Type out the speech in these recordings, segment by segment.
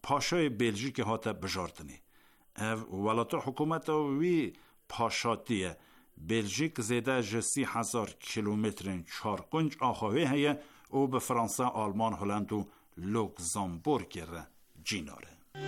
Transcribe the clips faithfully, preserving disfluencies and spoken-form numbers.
پاشای بلژیک هاته بجاردنی. او ولات حکومت وی پاشاتیه بلژیک زیده جسی هزار کیلومترین چارقنج آخوه هیه او به فرانسه، آلمان، هلند و لوکزامبورگ ره جیناره.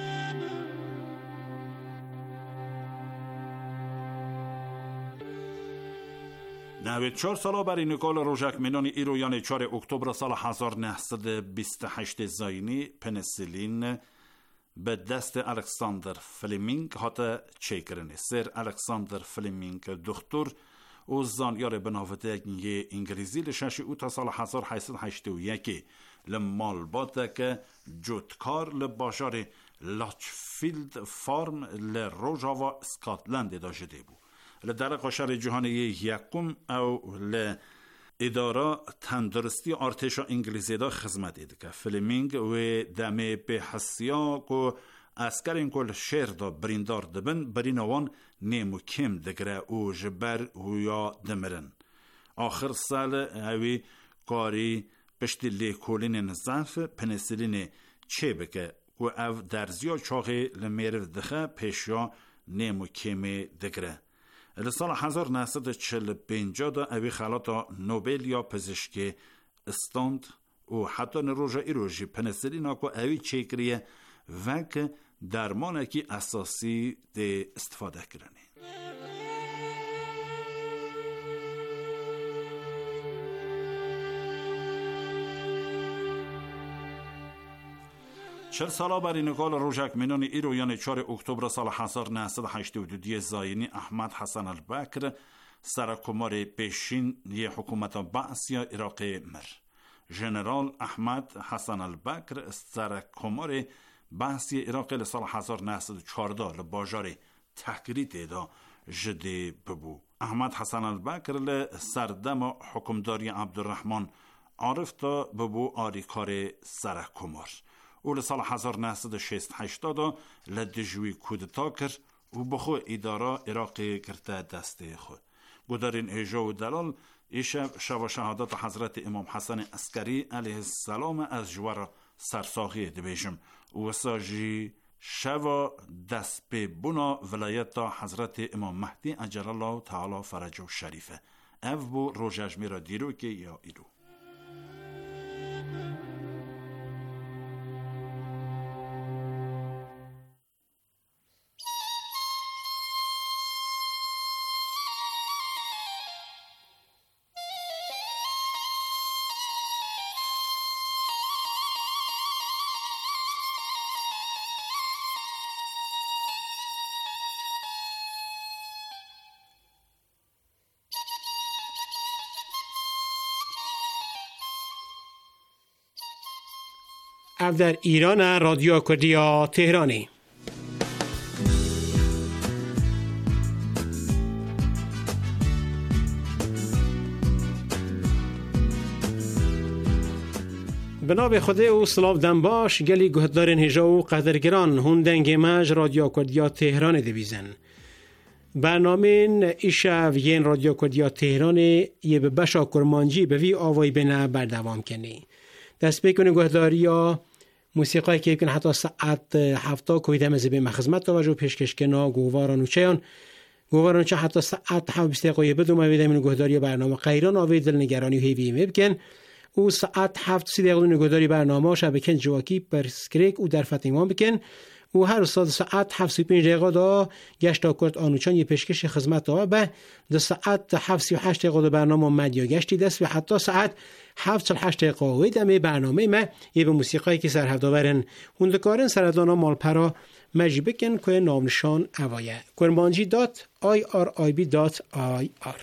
نوید چهار سالا برای نکال روژک مینانی ایرویان چهار اکتبر سال هزار و نهصد و بیست و هشت زاینی پنسیلین به دست الکساندر فلیمینگ هاته چیکرنی. سر الکساندر فلیمینگ دکتر او زانیار بناوده یه انگلیزی لشش او تا سال هزار و هشتصد و هشتاد و یک لمالباته که جوتکار لباشار لاچفیلد فارم لروژاوا اسکاتلند داشته بود. لدر قشر جهانی یکم او ل اداره تندرستی ارتش انگلیسی دا خدمت اید که فلیمینگ و دمه به حسیا کو اسکرین کل شهر دا بریندار دبن برینوان نیمو کم دگره او جبر هویا دمرن. آخر سال اوی کاری پشتی لیکولین نزاف پنسیلین چه بکه کو او درزیا چاقی لمیرو دخه پیشیا نیمو کم دگره. سال هزار و نهصد و چهل و پنج دا اوی خلاطا نوبل یا پزشکی استاند و حتی نروژا ایروژی پنسیلینا کو اوی چیکریه و که درمانه کی اساسی ده استفاده کرنی. چهل سالا برای نکال روژک مینانی ایرویان چهار اکتبر سال هزار و نهصد و هشتاد و دو زاینی احمد حسن البکر سرکمار پیشین یه حکومت بعثی عراق مر. ژنرال احمد حسن البکر سرکمار بعثی عراق لسال هزار و نهصد و چهارده لباجار تحقیریت دا جده ببو. احمد حسن البکر لسردم حکمداری عبدالرحمن عارف تا ببو آریکار سرکمار. او سال هزار و نهصد و شصت و هشتاد لدجوی کودتا کرد و بخو اداره عراقی کرده دسته خود. گذارین ایجا و دلال ایشب شب شهادت حضرت امام حسن عسکری علیه السلام از جوار سرساخی دبیجم و ساجی شب دست به بنا ولایت حضرت امام مهدی عجل الله تعالی فرجه و شریفه. او بو روژش میرا دیرو که یا ایرو. او در ایران رادیو کردیا تهرانی. بناب خدا او سلاف دنباش گلی گهدارن هجا و قدرگران هندنگ مج رادیو کردیا تهران دویزن. برنامه ایشاو ین رادیو کردیا تهران یه به بشا کرمانجی به وی آوای بنا بردوام کنی. دست بکنه گهداریا موسیقی که بکن حتی ساعت هفته کویده مزبه مخزمت توجه پیشکش کنا گواران و چیان گواران چه حتی ساعت هفت بیست دقیقه بدون مویده من گهداری برنامه غیران آوی دل نگرانی هیوی میبکن او ساعت هفت سی دقیقه نگهداری برنامه شبکن جواکی پرسکریک او در فتیمان بکن او هر استاد ساعت هفت سی و پنج دقیقه دا گشت آکورد آنوچان یه پیشکش خدمت دا به در ساعت هفت سی و هشت دقیقه برنامه مدیا گشتی دست و حتی ساعت هفت و هشت دقیقه و دمه برنامه ما یه به موسیقی که سرهداورن هندکارن سردانا مالپرا مجی بکن که نامنشان اوایه کرمانجی دات آی آر آی بی دات آی آر.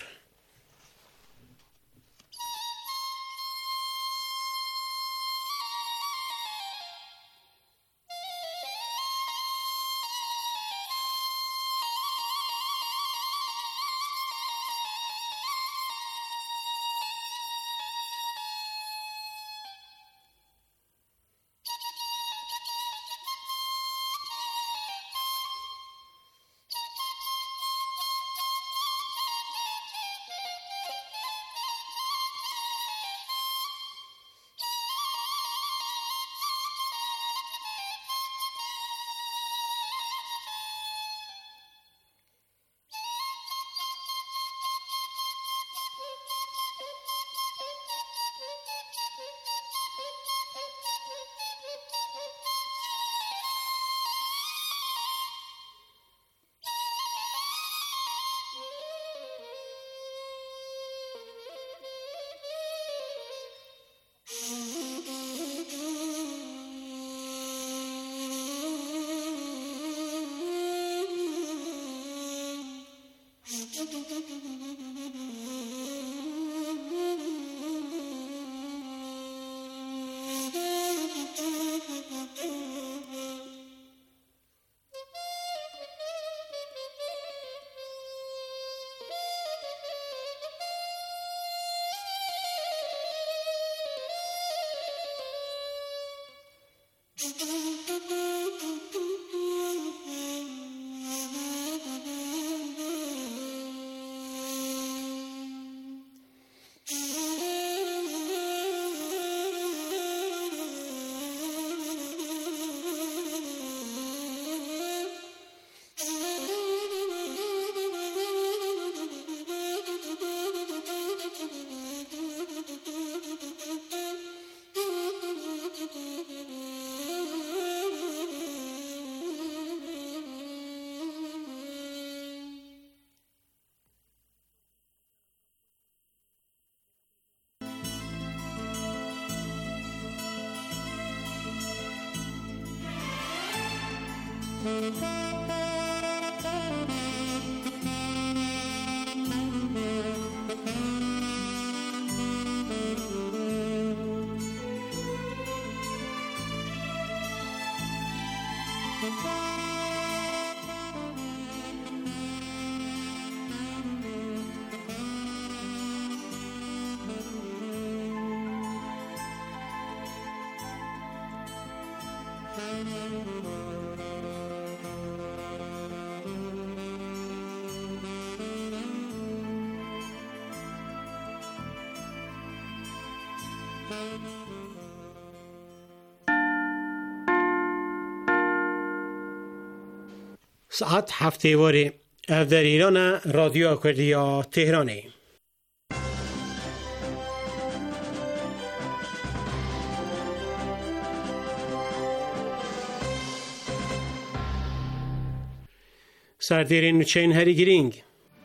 ساعت هفته واره در ایران رادیو کردیا تهرانه. سردیرین چین هری گرینگ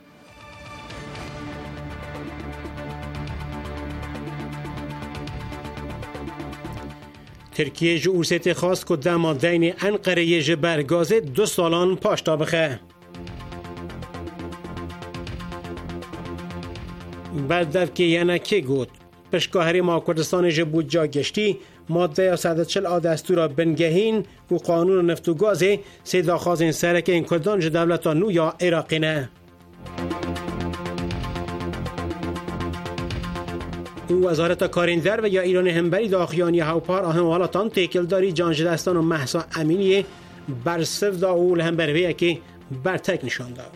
ترکیه جو ارسیت خواست که دما دین انقره جبر گازه دو سالان پاشتا بخه. بعد دف که یعنی که گود پشکاهری ما کردستان جبود جا گشتی ماده یا ساده چل آدستورا بنگهین و قانون نفت و گازه سیدا خوازین سرک این کردان جه دولتا نو یا عراقی نه. او وزارت کاریندر و یا ایران همبری داخیانی هاوپار آهم والاتان تیکل داری جانج دستان و محسا امینی برسف دا اول همبرویه که برتک نشان داد.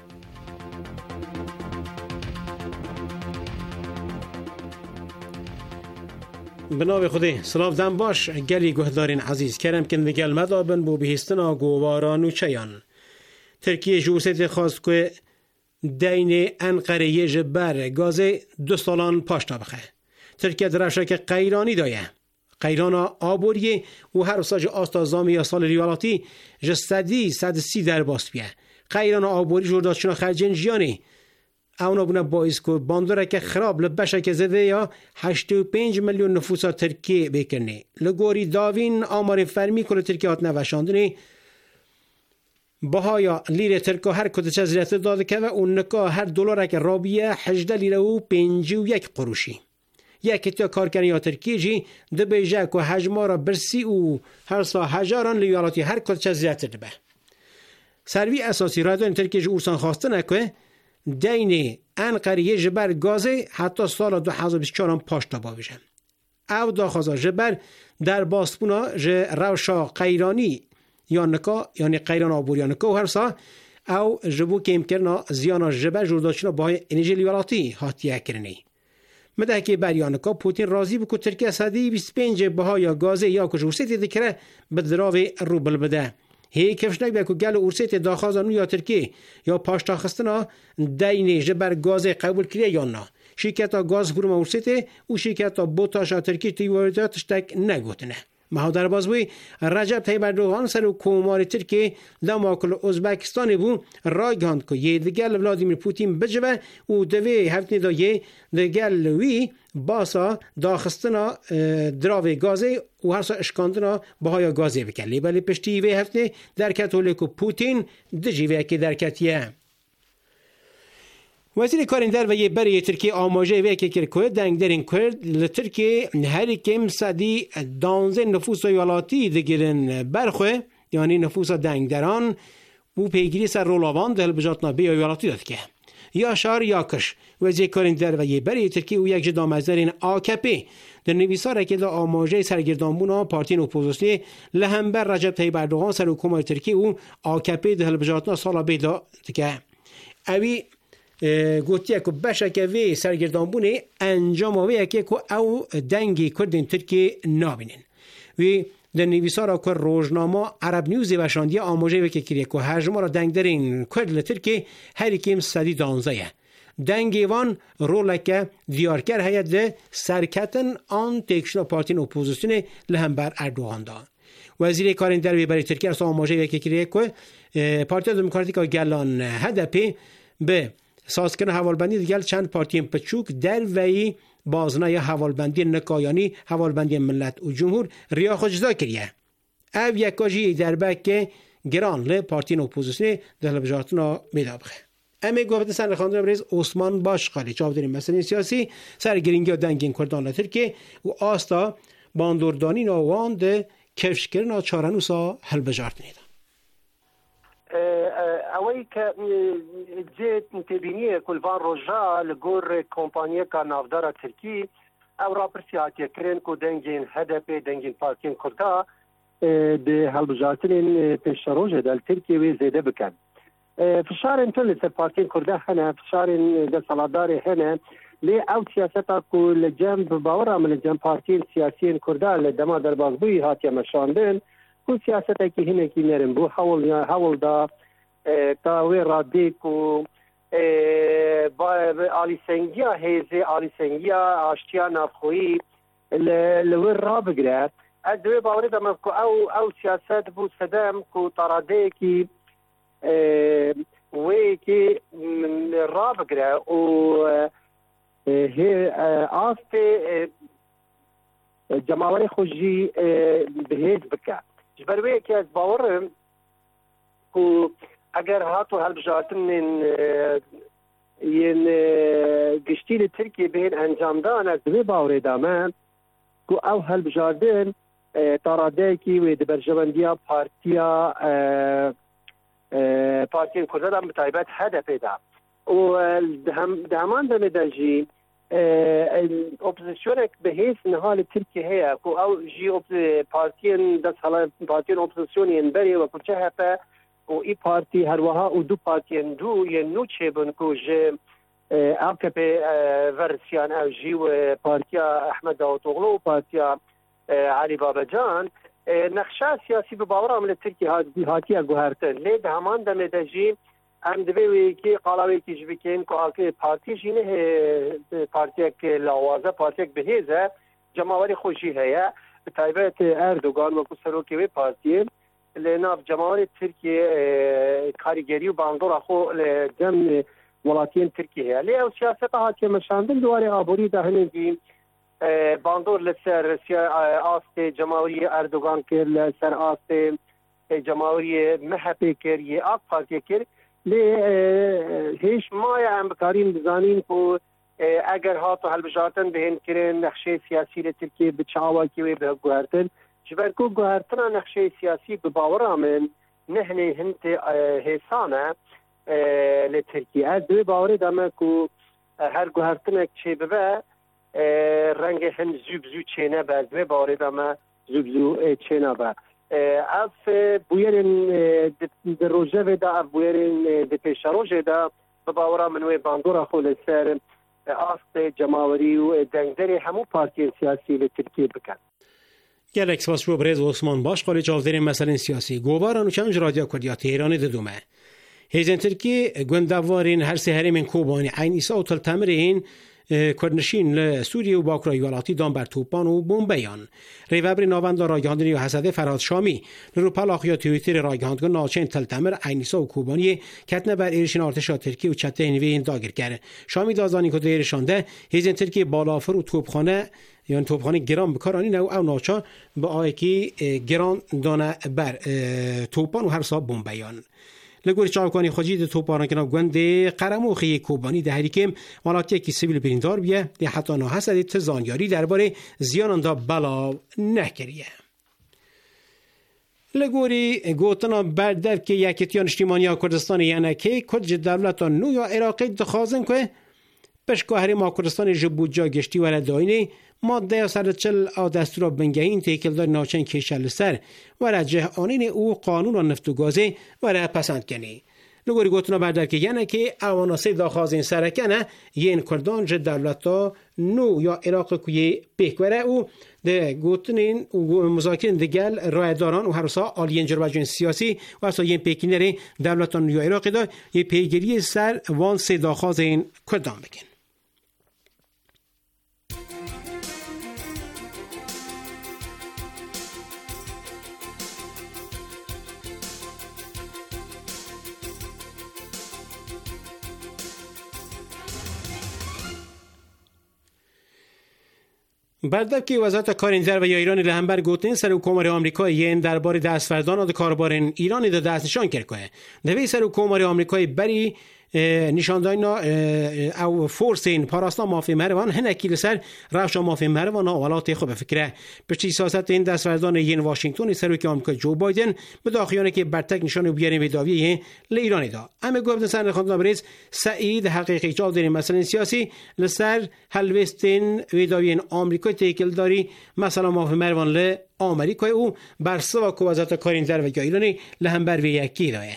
بنابه خوده سلاف دم باش گلی گهدارین عزیز کرم کن وگل مدابن بو بهستنا گواران و چیان. ترکیه جوست خواست که دین انقره جبر گازه دو سالان پاشتا بخه. ترکیه درشه که قیرانی دایه. قیران آبوریه و هر ساج آستازامی یا سال ریوالاتی جستدی صد سی در باست بیه. قیران آبوری جورداشتنا خرجین جیانی. اونا بونه باعث که بانداره که خراب لبشه که زده یا هشتاد و پنج میلیون نفوس ترکیه بکنه. لگوری داوین آمار فرمی کل ترکیه هات نوشاندنی بهایا لیر ترکیه هر کده چزریت داده که و اون نکا هر دلار که رابیه هجده لیره و پنج و یک قروشی. یکی تا کارکنی یا ترکیه جی ده بیجه که حجمارا برسی و هر سا هجاران لیاراتی هر کده چزریت دبه. سروی اساسی رایدان ترکیه جو ارسان خواسته نکه دین انقره جبر گازه حتی سال دو هزار و بیست و چهار پاشتا باویشن. او داخوزا جبر در باسپونا جه روشا قیرانی یا نکا یعنی قیران آبور یا نکا و هر سا او جبو که امکرنا زیانا جبر جورداشتنا باهای انرژی لیوالاتی حاتیه کرنی. مده که بر یا نکا پوتین راضی بکو ترکیه صدی بیست و پنج باهای گازه یا کجورسیتی دکره بدراوی روبل بده. هی کفشنک بکو گل اورسیت داخازانو یا ترکیه یا پاشتا خستنا دین جبر گاز قبول کریه یا نه. شرکتا گاز بروم اورسیت و شرکتا بوتاشا ترکیه تیواریداتش تک نگوتنه. مها در بازوی رجب طیب اردوغان سر و کومار ترکیه دماکل ازبکستان بو رای گاند که یه دگل ولادیمیر پوتین بجوه و دوی هفتنی دا یه دگل وی باسا داخستنا دراوی گازه و هر سا اشکاندنا بهای گازه بکلی بلی پشتی وی هفتنی در کتولیکو پوتین دجیوه که در کتیه. وزیر کاریندر و یه بری ترکیه آماجه وی که کرد دنگ درین کرد لترکیه هر کم صدی دانزه نفوس ایالاتی دگیرن برخواه یعنی نفوس دنگ دران و پیگیری سر رولاوان دل بجاتنا بی ایالاتی داد که یا شار یا کش. وزیر کاریندر و یه بری ترکیه و یک جدا مزدرین آکپی در نویسا که دا آماجه سرگردانبونا پارتین اپوزیسیونی لهمبر رجب طیب اردوغان سر حکومت ترکیه و آکپی دل بجاتنا سالا بیدا که اوی گوتیه که بشه که وی سرگردانبونه انجام آویه که او دنگی کردین ترکیه نابینین. وی در نویسا را که روزنامه عرب نیوزی وشاندیه آموزه وی که کریه که هجمه را دنگ درین کرد لترکیه هر کم صدی دانزه دنگی وان رولکه دیارکر هید ده سرکتن آن تکشنا پارتین اپوزیسیون لهمبر اردوغان دا. وزیر کاریندر وی برای ترکیه را آموزه وی که کریه که پارتی دموکراتیک گلان هدپی به سازکن حوالبندی دیگر چند پارتی پچوک در وی بازنای حوالبندی نکایانی حوالبندی ملت و جمهور ریا خجزا کریه. او یکاجی در بک گران ل پارتین اپوزیسیون دل بجاتنا میدابخه امی گفت سن خواندن بریز عثمان باشقالی چاودری مسئله سیاسی سر گرینگی دنگین کردان ترکیه و آستا باندوردانی نوان ده کفشکرنا چارنوسا هل بجارت نیدن اوی که جیت تبینیه کلوان روژا لگور کمپانیه که نافدار ترکی او را پرسیاتی کرن که دنگین هدف دنگین پارتین کرده ده هل بجارتین پیش روژه دل ترکیه وی زیده بکن فشار انتو لسر پارتین کرده هنه فشار ده سالادار هنه لی او سیاستا که لجم باورا من لجم پارتین سیاسیین کرده لدما در بازبوی هاتی مشاندن که سیاستا که هنه که نرم بو حول, حول دا تاوی رادی که آلی سنگیا هیزه آلی سنگیا آشتیا نافخویی لور را بگره از دوی باوری دمم که او, او سیاست بو سدم که تراده که وی که را بگره و هی آست جماوری خوشی بهیز بکه جبروی که از باورم که اگر هاتو هلبجاتن ین گشتیل ترکیه بین انجام دان از دوی باوری دامن که او هلبجاتن تراده که وی دبرجواندیا پارتیا پارتین کرده دام بطایبت هدف دا و دهمان دم دلجی اپوزیسیونک به هیچ نهال ترکیه هیا که او جی پارتین دست حالا پارتین اپوزیسیونی بری و کچه هفته و ای پارتی هر وها و دو پارتین دو یه نو چه بن که جه آکپ ورسیان او جی و پارتیا احمد داوطوغلو و پارتیا علی بابجان نقشه سیاسی به باور عمل ترکی هاتی گوهرتن لی دهمان دم دجی ام دوی که قلاوی که جبکن که آکه پارتی جینه پارتی که لاوازه پارتی که بهیزه جماوری خوشی هیا به طایبت اردوگان و کسرو که پارتی لناف جماوری ترکیه کارگری و باندور خو لجم ولاتین ترکیه هیا لی او سیاست هاتی مشاندن دواری آبوری دهنگی باندور لسر آست جماوری اردوگان کر لسر آست جماوری محبی کر یه آق پارتی کر لی هیچ مای هم بکارین بزانین که اگر هاتو هلبجاتن بهن کرن نقشه سیاسی لترکیه بچاوا کیوی به گوهرتن جبرکو گوهرتن نقشه سیاسی بباور آمن نهنه هنت حسانه لترکیه از دوی باوری دامه که هر گوهرتنک چه ببه رنگ هن زوبزو چینه به دوی باوری دامه زوبزو چینه به اف بویرین در روژه و دا بویرین در پیش روژه دا بباورا منوی باندورا خول سر آست جماوری و دنگدری همو پارتی سیاسی لترکیه بکن گلک سپاس رو برز عثمان باشقالی چاودر مسئله سیاسی گوباران و چنج رادیو کردیا تهران ددومه هیزن ترکی گوندوارین هر سه هرمین کوبانی عین ایسا و تلتمرین کردنشین لسوریه و باکرای والاتی دان بر توپان و بومبیان ریوبر ناوند رایگاندنی و حسده فراد شامی لروپال آخیا تویتر رایگاندگان ناچین تلتمر عینیسا و کوبانی کتنه بر ایرشین ارتشا ترکی و چته اینوین داگر کرد شامی دازانی که دیرشانده هیزن ترکی بالافر و توپخانه یعنی توپخانه گران بکارانی نو او ناچا با آیکی گران دانه بر توپان و هر سا بومبیان لگوری چاوکانی خجید توپاران کنا گونده قرموخی کوبانی ده هریکم والاتی که سیویل بریندار بیه ده حتی نحسد تزانیاری درباره زیانان دا بلا نکریه لگوری گوتنا بردر که یکیتیان اجتماعی کردستان یعنی که کج دولت نو یا عراقی دخوازن که پشکاهری ما کردستان جبوجا گشتی و رداینی ماده سر چل آدستورا بنگهین تیکل دار ناچن کشل سر و رجه آنین او قانون و نفت و گازه و را پسند کنی. لگوری گوتنا بردر که یعنی که اواناسی داخوازین سرکنه یین کردان جد دولتا نو یا عراق کوی پیکوره او ده گوتنین و مذاکرین دگل رایداران و هرسا آلین جرباجین سیاسی و هرسا یین پیکینری دولتان یا عراق دا یه پیگیری سر وان سی داخوازین کردان بکن. بردب که وزارت کارین و یا ایران لهمبر گوتن سر حکومت آمریکایی این درباره دستوردان و کاربارن ایرانی دا دست نشان کرده. دوی سر حکومت آمریکایی بری نشانداینا او فورسین پاراستان مافی مروان هنکی لسر رفشا مافی مروان اولات خوب فکره پشتی سیاست این دستوردان این واشنگتن سر که آمریکا جو بایدن به داخیانه که برتک نشان بیارین وداویه لیرانی دا اما گفت سر خواندن بریز سعید حقیقی جاو داریم مثلا سیاسی لسر هلوستین وداویه آمریکا تیکل داری مثلا مافی مروان ل آمریکای او بر سوا که وزارت کارین در و ایرانی لهم بر وی یکی دایه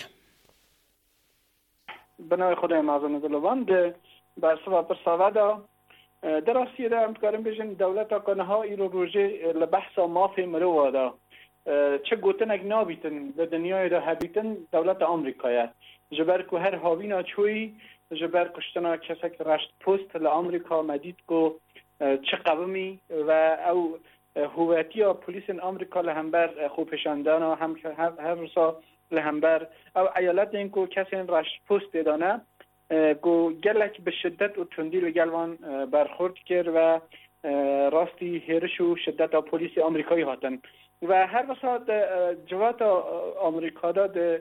بنای خدای معظم دلوان بر سوا پر سوادا در آسیه ده امتکارم بیشن دولتا کنها ایرو روژه لبحثا مافی مروا دا چه گوتنک نابیتن به دنیای دا هبیتن دولت آمریکایه جبر که هر هاوینا چوی جبر کشتنا کسک رشت پوست لآمریکا مدید که چه قومی و او هویتی ها پولیس آمریکا لهمبر خوبشاندانا هم هر روزا لهمبر او ایالت این که کسی رشت پوست دانه گو گلک به شدت و تندی لگلوان برخورد کرد و راستی هرش و شدت ها پولیس آمریکایی هاتن و هر وسط جوات آمریکا دا ده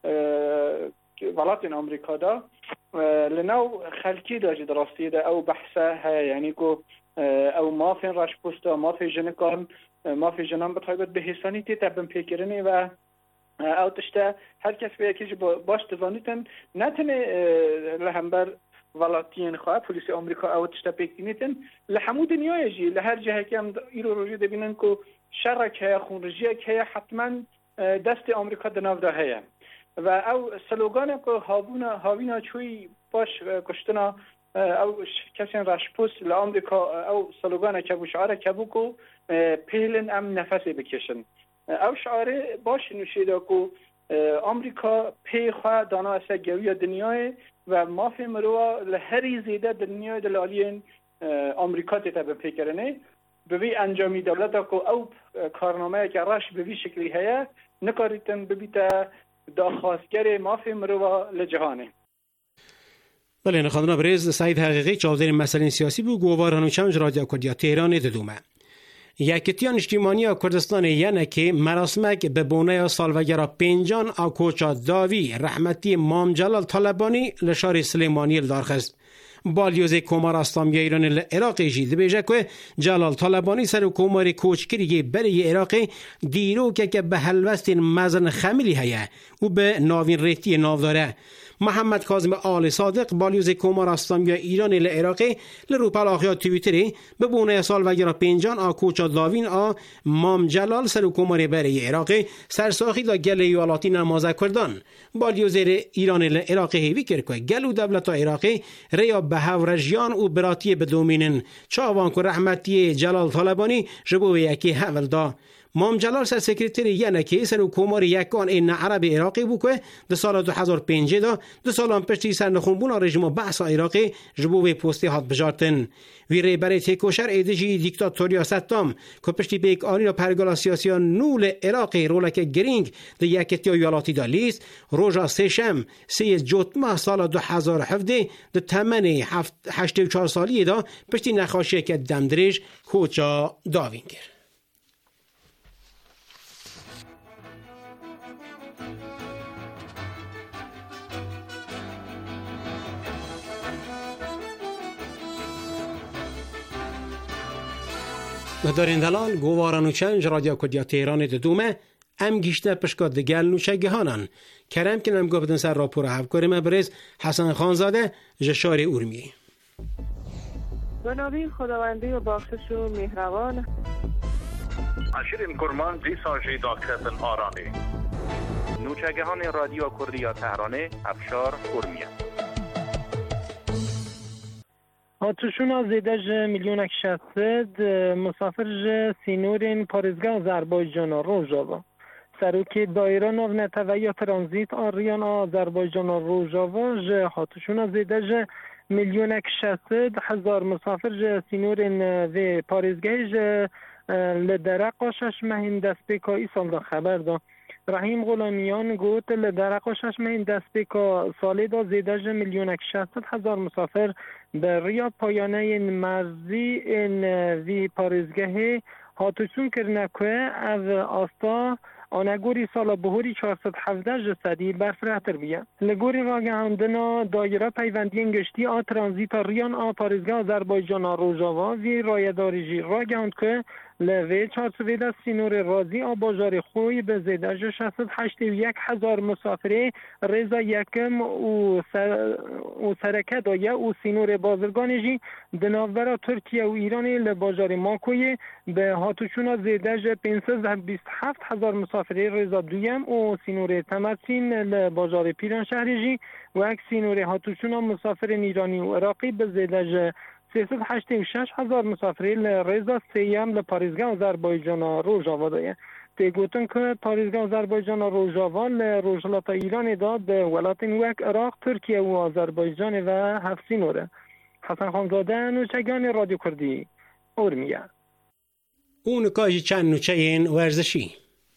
ولات آمریکا دا لنو خلکی دا جد راستی دا او بحثه های یعنی که او مافین رشت پوست و مافی جنکان مافی جنان بطایبت به حسانی تی تبن پیکرنی و او تشته هر کس به یکیش باش تزانیتن نتنه لهمبر ولاتین خواه پولیس آمریکا او تشته پیکنیتن لحمو دنیای جی لهر جهه که هم ایرو روژی دبینن که شرک هیا خونرجیه که هیا حتما دست آمریکا دناف ده هیا و او سلوگان که هاوینا هاوینا چوی باش کشتنا او کسی رشپوس لآمریکا او سلوگان که بو شعاره که بو که پیلن ام نفسی بکشن او شعاره باش نوشیده که آمریکا پی خواه دانا اسه گوی دنیای و مافی مروه لهری زیده دنیای دلالین آمریکا تیتا به پی کرنه بوی انجامی دولتا که او کارنامه که راش بوی شکلی هیا نکاریتن ببیتا داخواستگر مافی مروه لجهانه. بله نخواندنا بریز سعید حقیقی چاودر مسئله سیاسی بو گوارانو چمج رادیو کردیا تهران ددومه. یکتیان اجتماعی کردستان یعنی که مراسمک به بونه سالوگرا پنجان آکوچا داوی رحمتی مام جلال طالبانی لشار سلیمانی دارخست. بالیوز کومار اسلامی ایران العراقی جید بیجه که جلال طالبانی سر کومار کوچکری برای عراقی دیرو که که به حلوست مزن خمیلی هیه و به ناوین ریتی ناو داره. محمد کاظم آل صادق بالیوز کومار اسلامی ایران العراقی لروپال آخیات تویتری به بونه سال وگرا پنجان آکوچا داوین آ مام جلال سر کومار برای عراقی سرساخی دا گل ایوالاتی نمازه کردن. بالیوز ایران العراقی هیوی کرد که گلو دولت عراقی ریا به هورجیان و براتی بدومینن چاوان که رحمتی جلال طالبانی جبو یکی حول دا. مام جلال سر سکرتری یعنی که سر کومار یکان این عرب عراقی بو که در سال دو هزار و پنج دا دو سالان پشتی سر نخونبون رژیم بحث عراقی جبو پستی هات بجارتن. وی ری برای تکوشر ایدجی دیکتاتوریا ستام که پشتی بیک آنی را پرگالا سیاسیان نول عراقی رولک گرینگ در یکتی ایالاتی دا لیست روژا سشم سی جوتمه سال دو هزار و هفده در تمن هشت و چهار سالی دا پشتی نخاشی که دمدریج کوچا داوین کرد. مدارین دلال گوارانو چنج رادیو کردیا تهران ددومه ام گیشته پشکا دگل نوچه گهانن کرم کنم گفتن سر راپور هفکاری مبرز حسن خانزاده جشار اورمی به نامی خداوندی و بخشش و مهربان عشرین کرمان دیسا جیدا کتن آرانی نوچه گهان رادیو کردیا تهران افشار اورمیه هاتوشون از زیدج میلیون شصد مسافر ج سینورین پارزگاه آذربایجان روژاوا سروکی دایره نو نتویا ترانزیت آریان آذربایجان روژاوا ج هاتوشون از زیدج میلیون شصد هزار مسافر ج سینورین و پارزگاه ج لدرق قاشش مهین دست بکایی سال دا خبر دا رحیم غلامیان گوت لدرقاشش من دست بکا سالی دا زیدج میلیون اک شصت هزار مسافر به ریا پایانه این مرزی این وی پارزگه هاتوچون کرنه که از آستا آنگوری سال بهوری چهارصد و هفده جسدی برفرهتر بیه. لگوری راگهاندنا دایره پیوندی انگشتی آ ترانزیت ریان آ پارزگاه آذربایجان آ روژاوا وی رایداری جی راگهاند که لوی چهارصد و سینور رازی آ باجار خوی به زیده شصت و هشت و یک هزار مسافری رضا یکم و, سر... و سرکه دایه و سینور بازرگانی جی دناورا ترکیه و ایرانی لباجار ماکوی به هاتوشونا زیده پانصد و بیست و هفت هزار مسافری رضا دویم و سینور تمسین لباجار پیران شهری جی و اک سینور هاتوشونا مسافر ایرانی و عراقی به زیده سیصد و هشتاد و شش هزار مسافری لرزا سیم لپاریزگاه آذربایجان روژاوا دایه. تیگوتن که پاریزگاه آذربایجان روژاوا لروژلات ایران دا به ولاتین وک عراق ترکیه و آذربایجان و هفت نوره. حسن خانزاده نوچگان رادیو کردی اورمیه. اون کاجی چند نوچه این ورزشی.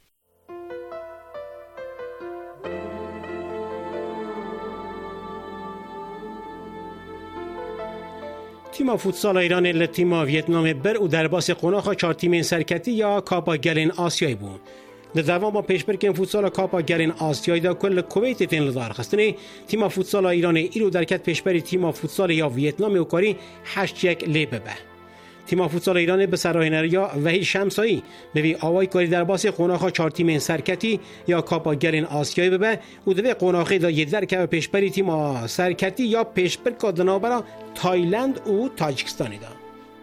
تیم فوتسال ایران ل تیم ویتنام بر و در باس قوناخ چهار تیم سرکتی یا کاپا گلین آسیایی بود. در دوام با پیشبرکن فوتسال کاپا گلین آسیایی دا کل کویت تین لدار خستنه تیم فوتسال ایران ایرو درکت پیشبری تیم فوتسال یا ویتنام و کاری هشت یک لیبه به. تیم فوتسال ایران به سراهنریا وحید شمسایی به وی آوای کاری در باس قوناخ چهار تیم سرکتی یا کاپا گلین آسیایی به و دوی قوناخی دا یک درکت پیشبری تیم سرکتی یا پیشبر کادنابرا تایلند و تاجیکستانی دا.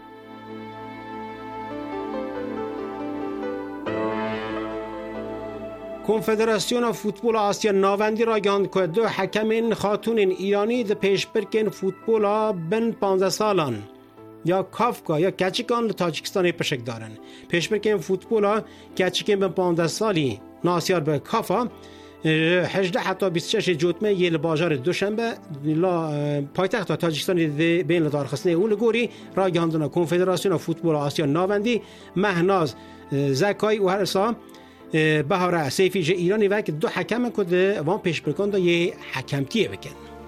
کنفدراسیون فوتبال آسیا ناوندی را گاند که دو حکم خاتون ایرانی در پیشبرکن فوتبال بن پانزده سالان یا کافکا یا کچکان تاجیکستان پشک دارن. پیشبرکن فوتبال کچکن بن پانزده سالی ناسیار به کافا هجده حتی بیست و شش جوتمه یل بازار دوشنبه لا پایتخت تاجیکستان بین لدار خستنه اول گوری را گاندنا کنفدراسیون فوتبال آسیا ناوندی مهناز زکای و هرسا بهاره سیفی جه ایرانی وک دو حکم کده وان پیشبرکان دا یه حکمتیه بکن.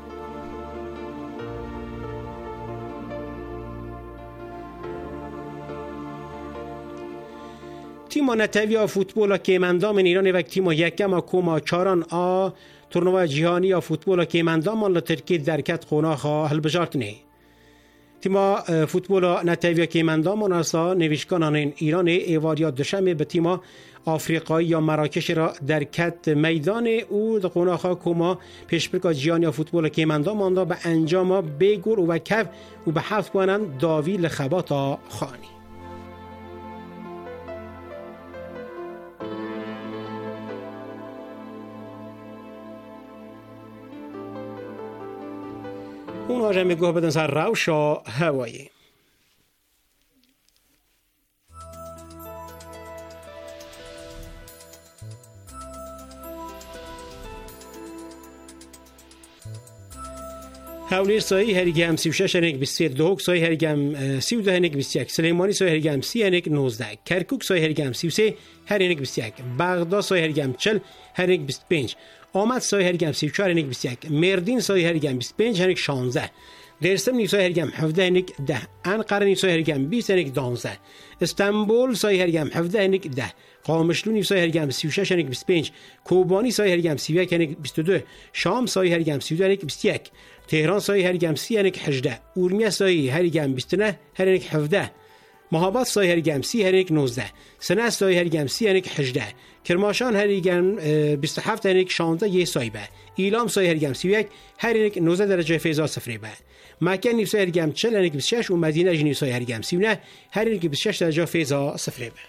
تیم نتویا فوتبال کیمندام ایران و تیم یکم کوما چاران آ تورنوای جهانی یا فوتبال کیمندام ل ترکیه درکت قوناخ هلبجارتنه. تیم فوتبال نتویا کیمندام ناسا نویشکانان ایران ایواریا دشمه به تیم آفریقایی یا مراکش را درکت میدان او د قوناخ کوما پیشبرک جهانی یا فوتبال کیمندام آن به انجام بگور و کف و به هفت پوانند داوی لخباتا خانی. اون آجه میگوه بدن سر روش و هوایی. هولیر سایی هریگم سی و شش هنگ بیست و دو، سایی هریگم سی و دو هنگ بیست و یک، سلیمانی سایی هریگم سی هنگ نوزده، کرکوک سایی هریگم سی و سه هنگ بیست و یک، بغداد سایی هریگم چل هنگ بیست و پنج، آمد سایی هریگم سی و چهار هنگ بیست و یک، مردین سایی هریگم بیست و پنج هنگ شانزده، درسم نیسای هریگم هفده هنگ ده، انقره نیسای هریگم بیست هنگ دانزده، استانبول سایی هریگم هفده هنگ ده، قامشلو نیسای هریگم سی و شش هنگ بیست و پنج، کوبانی سایی هریگم سی و یک هنگ بیست و دو، شام سایی هریگم سی و دو هنگ بیست و یک، تهران سایی هریگم سی هنگ هجده، اورمیه سایی هریگم بیست و نه هنگ هفده، مهاباد سایی هریگم سی هنگ نوزده، سنه سایی هریگم سی هنگ هجده، کرماشان هریگم بیست و هفت هنگ شانزده یه سایی به، ایلام سایی هریگم سی و یک هنگ نوزده درجه فیضا صفری به، مکه نیسای هریگم چل هنگ بیست و شش و مدینه نیسای هریگم سی و نه هنگ بیست و شش درجه فیضا صفری به.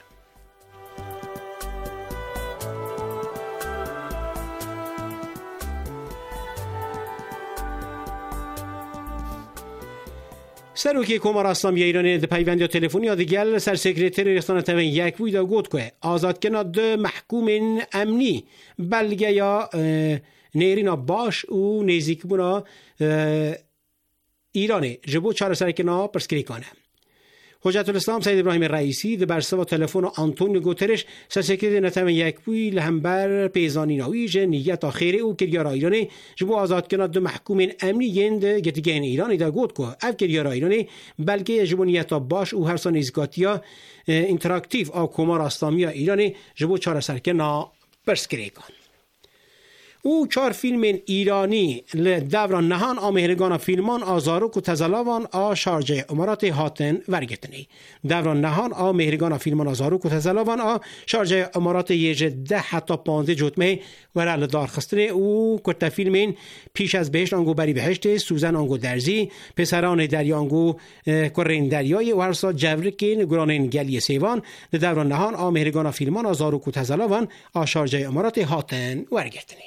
سروکی کمار اسلامی ایرانی ده پیوندی تلفنی دیگل سر سکرتری رسانه تمن یک ویدا گفت که آزاد کنا دو محکوم امنی بلگه یا نیرینا باش و نزیک بونا ایرانی جبو چهار سر کنا پرسکری کنه حجت الاسلام سید ابراهیم رئیسی در برسوا تلفن آنتونیو گوترش سرسکرتر نتم یک بوی لهمبر پیزانی ناوی جه نیت آخیر او کریارا ایرانی جبو آزاد کناد دو محکومین امنی یند گتگین ایرانی دا گوت که اف کریارا ایرانی بلکه جبو نیت باش او هر سان ازگاتیا انتراکتیو آو کمار اسلامیا ایرانی جبو چار سرکنا برسکریکان. او چهار فیلم ایرانی لدوران نهان آمهرگان فیلمان آزاروک و تزلاوان آ شارجه امارات هاتن ورگتنی. دوران نهان آمهرگان فیلمان آزاروک و تزلاوان آ شارجه امارات یه ده حتی پانزده جوتمه ورال دارخستنه. او کتا فیلمین پیش از بهشت آنگو بری بهشت، سوزن آنگو درزی، پسران دریا آنگو کرین دریای و هرسا جورکین گرانین گلی سیوان. دوران نهان آمهرگان فیلمان آزاروک و تزلاوان آ شارجه امارات هاتن ورگتنی.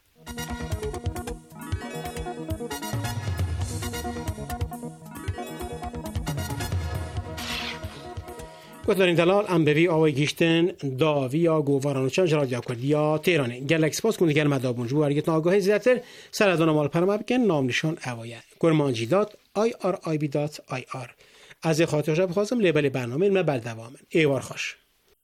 گوتلارین دلال ام بوی آوای گیشتن داویا گوارانوچان رادیو کردیا تهران گلکس پاس کنید گل مدابون جو ارگت آگاهی زیاتر سردان مال پرما بکن نام نشان اوایه گرمانجی دات آی آر آی بی دات آی آر. از خاطر شب خواستم لیبل برنامه ما بر دوامن ایوار خوش.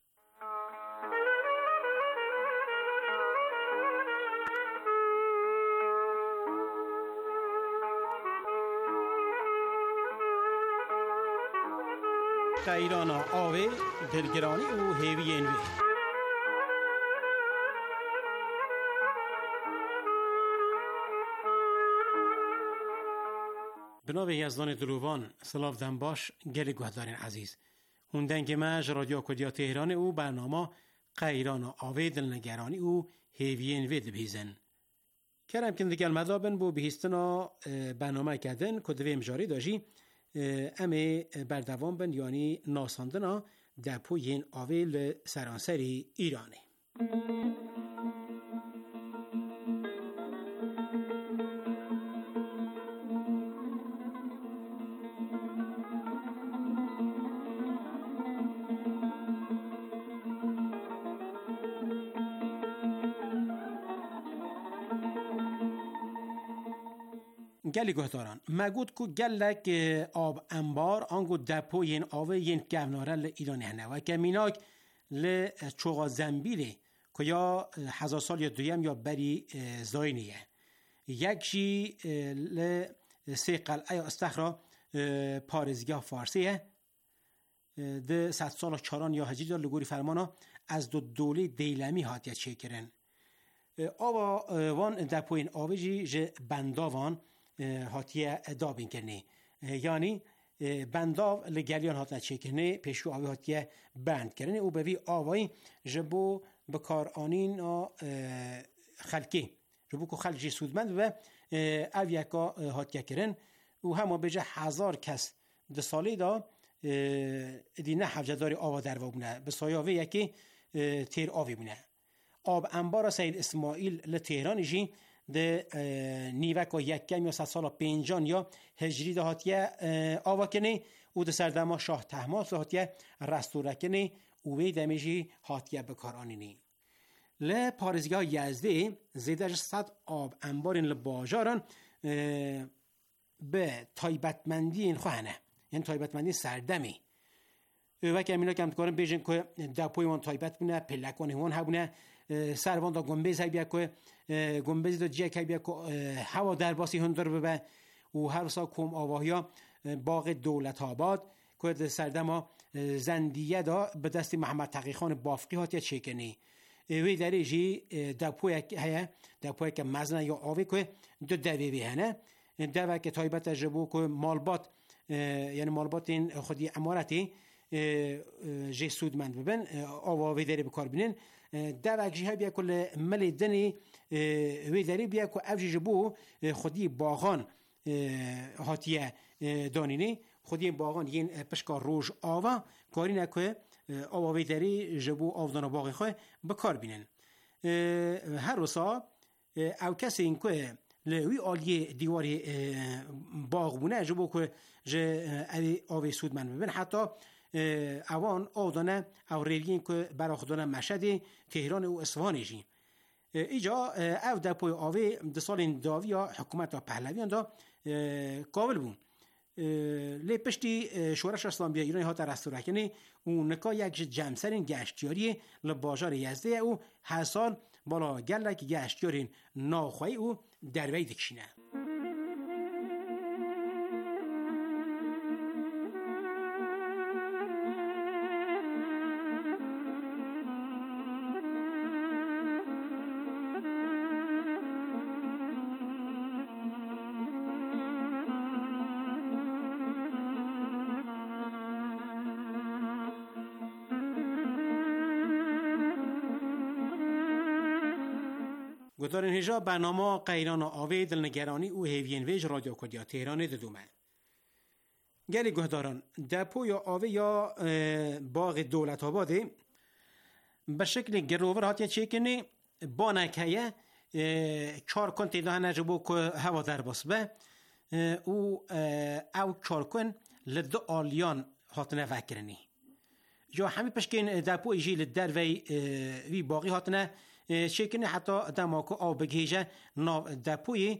ایران آوه دلگرانی و هیوی انوی بنابه یزدان دروان سلاف دنباش گل گوهدارین عزیز هوندنگ مج رادیو کردیا تهران او برنامه ایران آوه دلنگرانی و هیوی انوی دبیزن کرم کن دگل مدابن بو بهیستنا برنامه کردن کدوه امجاری داشی امه بردوام بند یعنی ناساندنا دپو ین آویل سرانسری ایرانی. گلی گهداران مگود کو گلک آب انبار آنگو دپو ین آوه ین گونارل ایرانی هنه و که میناک ل چوغا زنبیله که یا هزار سال یا دویم یا بری زاینیه یکشی ل سی قلعه استخرا پارزگاه فارسیه ده ست سال چاران یا هجی دار لگوری فرمانا از دو دوله دیلمی هاتیه چه کرن آوا وان دپو ین آوه جی جه بنداوان هاتیه دابین کنه یعنی بنداو لگلیان هاتنه چه کنه پیشو آوی هاتیه بند کرنه او بوی آوای جبو بکار آنین خلکی جبو که خلجی سودمند و اویکا هاتیه کرن و همه بجه هزار کس ده سالی دا دینه حفجداری آوا در و بونه بسایاوی یکی تیر آوی بونه آب انبار سید اسماعیل لتهران جی ده نیوک و یکم یا ست سال پینجان یا هجری ده هاتیه آوا کنه او ده سردما شاه تحماس هاتیه رستوره کنه اوی دمیجی هاتیه بکارانینی ل پارزگاه یزده زیدش صد آب انبارین لباجاران به تایبتمندی این خواهنه یعنی تایبتمندی سردمی وقتی امینا کم کارن بیشن که دپوی وان تایبت بونه پلکانی وان هبونه سروان دا گنبز هی بیا که گنبز دا جیک هی بیا که هوا درباسی هندر ببه و هر سا کم آواهیا باغ دولت آباد که سردما زندیه دا به دست محمد تقی خان بافقی هاتیه چکنی وی داری جی دپوی هیا دپوی که مزنه یا آوی که دو دوی بی هنه دوی که تایبت جبو که مالبات یعنی مالبات این خودی امارتی جه سودمند ببن آواوی داری بکار بینن دوی جی ها بیا کل ملی دنی وی داری بیا که افجی جبو خودی باغان هاتیه دانینی خودی باغان یین پشکار روش آوا کاری نکه آواوی داری جبو آفدان باغی خواه بکار بینن هر روزا او کسی این که لوی آلیه دیواری باغ بونه جبو که جه آوی سودمند ببن حتی اوان آدانه او ریلین که براخدانه مشهد تهران و اصفهان جی ایجا او دپوی آوی ده سال داوی حکومت پهلویان دا قابل بون لی پشتی شورش اسلامی ایران ها در استورکنی و نکا یک جمسرین گشتیاری لباجار یزده او هر سال بالا گلک گشتیارین ناخوی او دروی دکشینه. گذارین هجا برنامه قیران آوی دلنگرانی او هیوین ویج رادیو کردیا تهران ددومه. گلی گهداران دپو یا آوی یا باغ دولت آباده به شکل گروور هاتیه چه کنی با نکهیه چار کن تیده نجبو که هوا در باس به او او چار کن لدو آلیان هاتنه فکرنی جو همی پشکین دپو ایجی لدر وی وی باقی هاتنه شکن حتی دماکو آو بگیجه ناو دپوی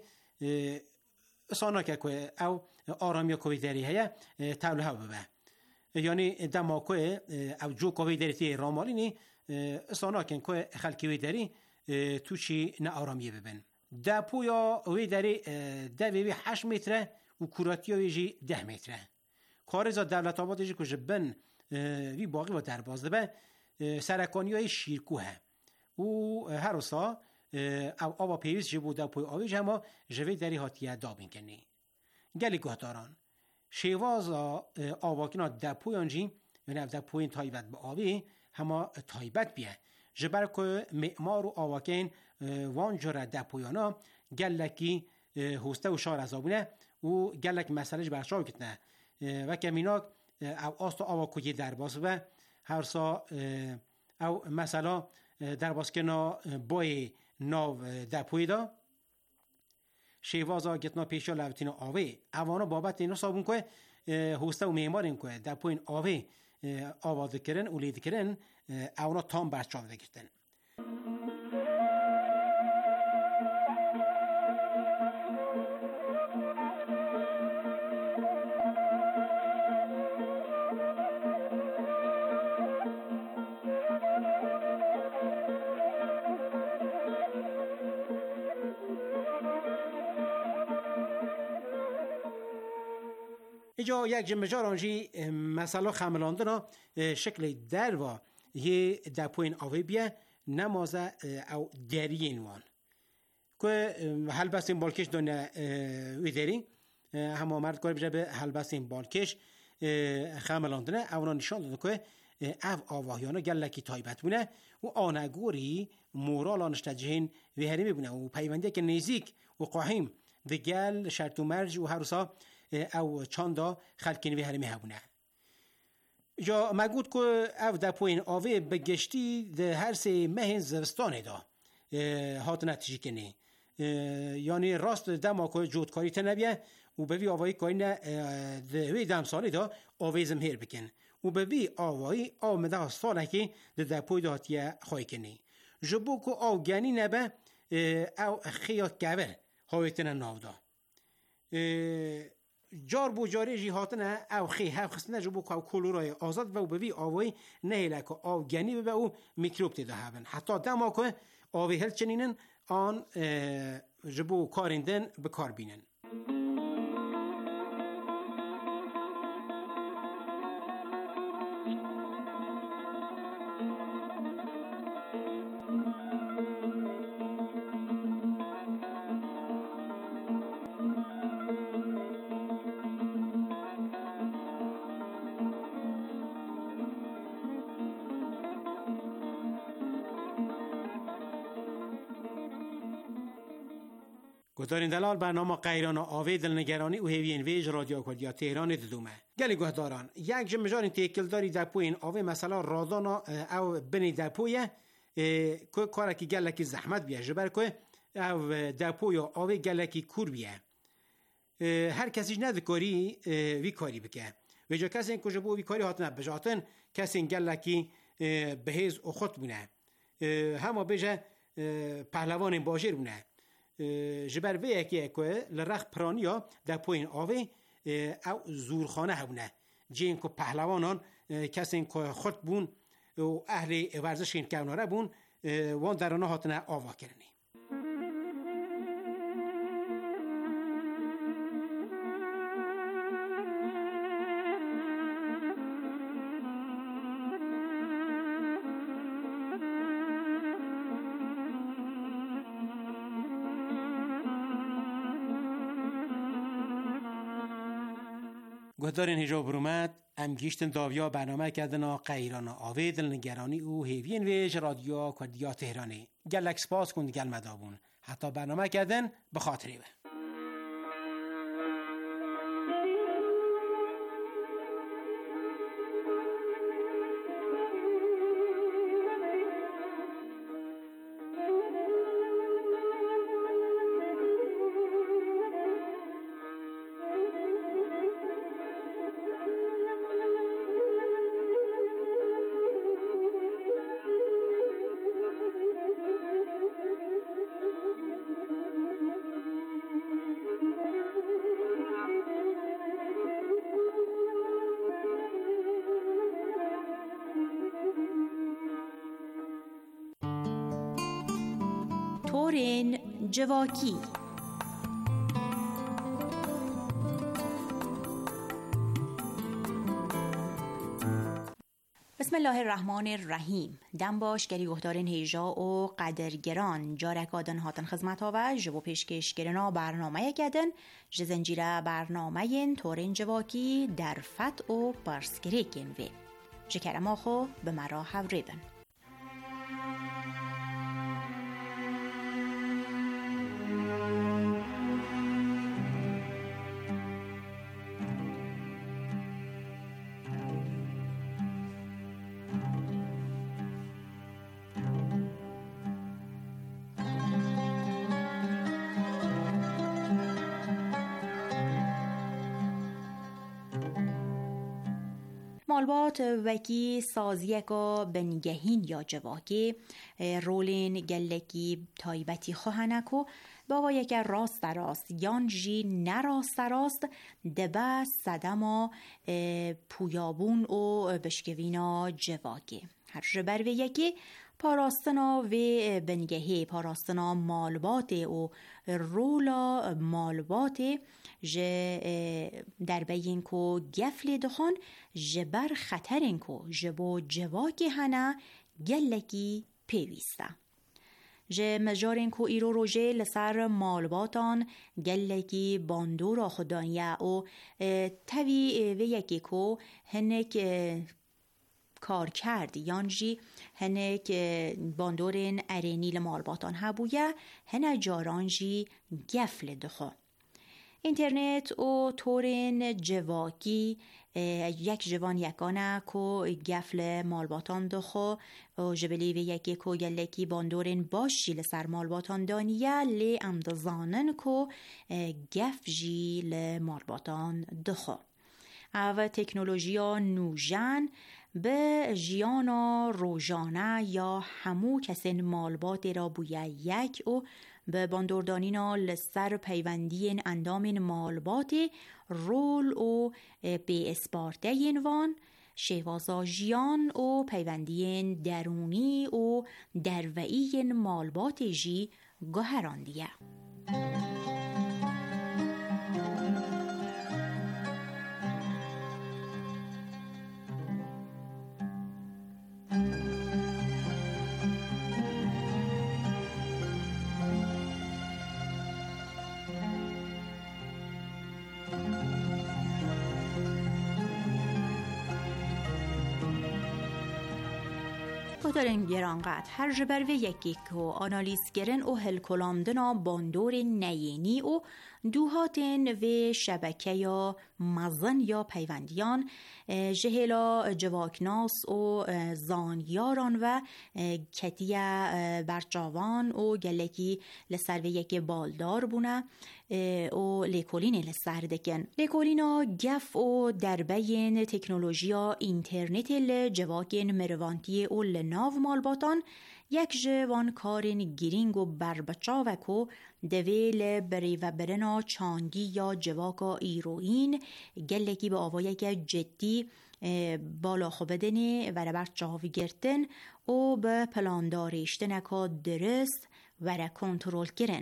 سانا که که او آرامی کوی داری هیا تاول ها ببه یعنی دماکو او جو کوی داری تی رامالینی سانا که که خلکی داری توشی نه آرامی ببن دپویا وی داری دوی وی هشت متره و کوراتی ویجی ده متره کارزا دولت آباد جی که جبن وی باقی و در بازده به سرکانی های شیرکوه او هر روسا او آوا پیویز جبو دا پوی آوی جمع جوی داری هاتیه دابین کنی گلی گهداران شیوازا آواکینا دا پوی آنجی یعنی او دا پوین تایبت با آوی همه تایبت بیه جبر که معمار و آواکین وانجور دا پویانا گلکی هسته و شار ازابونه و گلک مسئله جبر شاو کتنه و کمیناک او آست و آواکوی در باز و هر سا او مثلا در باز که نا بای ناو دپوی دا شیوازا گتنا پیشا لوتینا آوه اوانا بابت اینا سابون که هسته و میمار این که دپوین آوه آواده کرن و لید کرن اونا تام برچاو دگرتن اینجا یک جمجار آنجی مثلا خملاندنا شکل در و یه دپوین آوی بیه نمازه او درین وان که حل بستیم بالکش دونه وی داری همه مرد کاری بجه به حل بستیم بالکش خملاندنه اونا نشان داده که او آواهیانا گلکی تایبت بونه و آنگوری مورالانش تجهین وی هری میبونه و پیونده که نزیک و قاهیم ده گل شرط و مرج و هر روزا او چاندا خلکین وی هرمی هبونه جا مگود که او دپوین آوه بگشتی ده هر سه مهین زوستانه دا هات نتیجی کنی یعنی راست دما که جودکاری تنبیه و به وی آوهی کاری نه ده وی دم سالی دا آوه زمهیر بکن و به وی آوهی آمده ها ساله که ده دپوی دا هاتیه خواهی کنی جبو که آو گنی نبه او خیات گبر هایتنه ناو دا جار بو جاری جی هاتنه او خی هف خستنه جبو که او کلورای آزاد و بوی آوی نهیله که آو گنی به او میکروب تیده هفن حتی دما که آوی هل چنینن آن جبو کارندن به کار بینن گهدارین دلال برنامه قیران آوی دلنگرانی و هیوین ویج رادیو کردیا تهران ددومه گلی گهداران یک جمجارین تیکل داری دپوین آوی مثلا رادانا او بنی دپویه که کارکی گلکی زحمت بیه جبر که او دپوی آوی گلکی کور بیه هر کسیش ندکاری وی کاری بکه و جا کسی این کجبو وی کاری هاتنه بجاتن کسی این گلکی بهیز و خود بونه همه بجه پهلوان باجر بونه جبر وی اکی اکوه لرخ پرانیا در پوین آوه او زورخانه هبونه جین که پهلوانان کسی که خود بون و اهل ورزش این کناره بون وان در آنها هاتنه آوا کرنی. گهدارین هجا برومد ام گیشتن داویا برنامه کردن قیران آوید نگرانی او هیوین ویج رادیو کردیا تهرانی گلک سپاس کند گل مدابون حتی برنامه کردن به خاطری به تورین جواکی بسم الله الرحمن الرحیم. دم باش گری گهدارین هیجا و قدرگران جارک آدن هاتن خدمت ها و جبو پیشکش گرنا برنامه گدن جزنجیره برنامه تورین جواکی در فت و برسکریکین وی جکرم آخو به مرا حوریبن. مالبات وکی سازیکا بنگهین یا جواکی رولین گلکی تایبتی خواهنکو با یک راست راست یان جی نراست راست دبه صدما پویابون و بشکوینا جواکی هر جبر و یکی پاراستنا و بنگهی پاراستنا مالبات و رولا مالبات جه در بین کو گفل دخان جبر خطرین کو جبو جواکی هنه گلکی پیویسته جه مجارین کو ایرو روژه لسر مالباتان گلکی باندورا خدانیه و توی و یکی کو هنک کار کرد یانجی هنک باندورین ارینیل مالباتان هبویه هنه جارانجی گفل دخو اینترنت و تورین جواکی یک جوان یکانه کو گفل مالباتان دخو و جبلی و یکی کو گلکی باندورین باشی لسر مالباتان دانیه لی امدزانن کو گف جی لمالباتان دخو او تکنولوژیا نوژن به جیانا روزانه یا همو کسین مالبات را بویه یک و به باندوردانینا لسر پیوندین اندامین مالبات رول و به اسپارته ینوان شوازا جیان و پیوندین درونی و دروئی مالبات جی گوهراندیه. دارن گرانقدر هر جبر و یکی که آنالیز گرن و هل کلاندنا باندور نیینی و دوهاتن و شبکه یا مزن یا پیوندیان جهلا جواکناس و زانیاران و کتیه برچاوان و گلکی لسر و یک بالدار بونه و لیکولین لسر دکن لیکولینا گف و دربین تکنولوژیا اینترنت لجواکن مروانتی و لناو مالباتان یک جوان کارین گیرینگ و بربچا و کو دویل بری و برنا چانگی یا جواکا ایروین گلکی به آوایی که جدی بالا خوبدنی و ربر چاوی گرتن و به پلانداریشتن که درست و را کنترول کرن.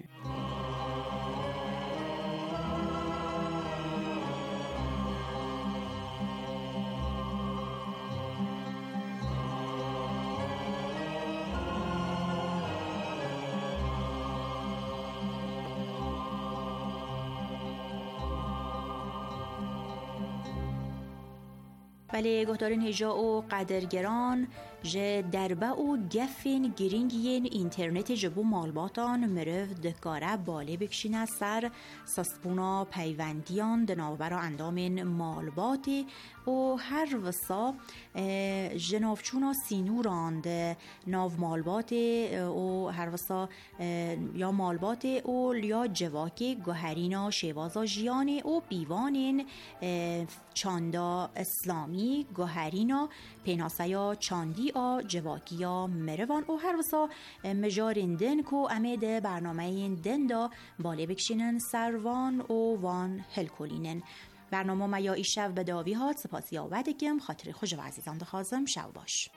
ولی گهدارین هجا و قدرگران جه دربه و گفین گرینگین اینترنت جبو مالباتان مرف دکاره باله بکشینه سر سسپونا پیوندیان دناوبرا اندامین مالباتی و هر وسا جنافچونا سینوراند ناو مالباتی و هر وسا یا مالباتی و یا جواکی گوهرینا شیوازا جیانی و بیوانین چاندا اسلامی گوهرینا پیناسیا چاندی آ جواکیا مروان و هر وسا مجارین دن کو امید برنامه این دن دا باله بکشینن سروان و وان هلکولینن. برنامه ما یا ایشو به داوی هات سپاسی آودگیم خاطر خوش و عزیزان دخوازم شو باش.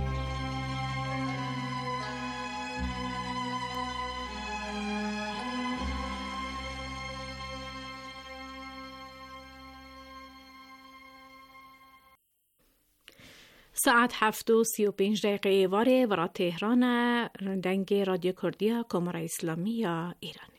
ساعت هفت و سی و پنج دقیقه واره ورا تهران دنگ رادیو کردیا کمر اسلامی یا ایران.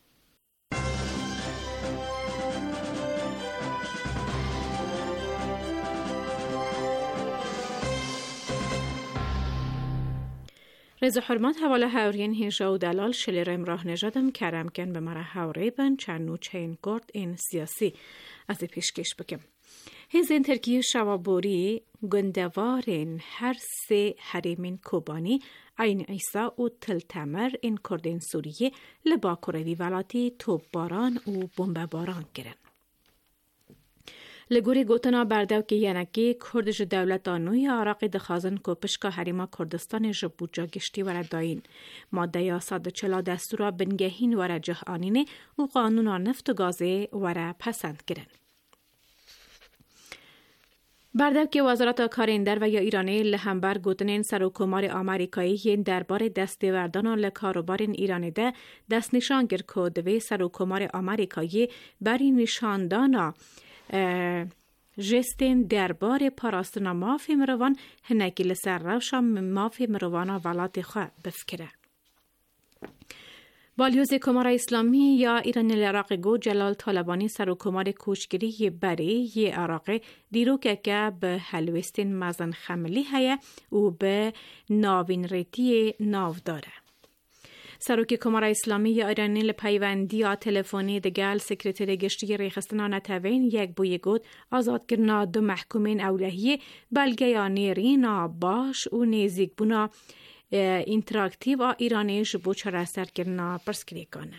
رضا حرمت حواله هاورین هنجا و دلال شلیر امراه نجادم کرم کن به مرا هاوری بن چنو چین گرد این سیاسی از پیشکش بکم. هزین ترکیه شوابوری گندوارین هر سه حریمین کوبانی این ایسا و تلتمر این کردین سوریه لبا کوروی ولاتی توپ باران و بمب باران گرن. لگوری گوتنا بردو که ینکی کردش دولت آنوی عراقی دخازن که پشکا حریما کردستان جبوجا گشتی ورد داین. ماده یا ساد چلا دستورا بنگهین ورد جه آنینه و قانونا نفت و گازه ورد پسند گرن. بردو که وزارت کاریندر و یا ایرانی لهمبر گوتنین سروکمار آمریکایی ین دربار دستوردان لکاروبارین ایرانی ده دست نشان گر که دوی سروکمار آمریکایی بری نشاندانا جستین دربار پاراستنا مافی مروان هنگی لسر روشا مافی مروانا ولات خواه بفکره. بالیوز کمار اسلامی یا ایران العراق گو جلال طالبانی سروکمار کوچگیری بری یه عراق دیرو که که به حلوستین مزن خملی هیا و به ناوین ریتی ناو داره. سروک کمار اسلامی یا ایرانی لپیوندی یا تلفنی دگل سکرتر گشتی ریخستنا نتوین یک بوی گود آزاد کرنا دو محکومین اولهی بلگه یا نیرینا باش و نیزیک بونا اینتراکتیو ایرانی جبو چرا سر کرنا پرسکری کنه.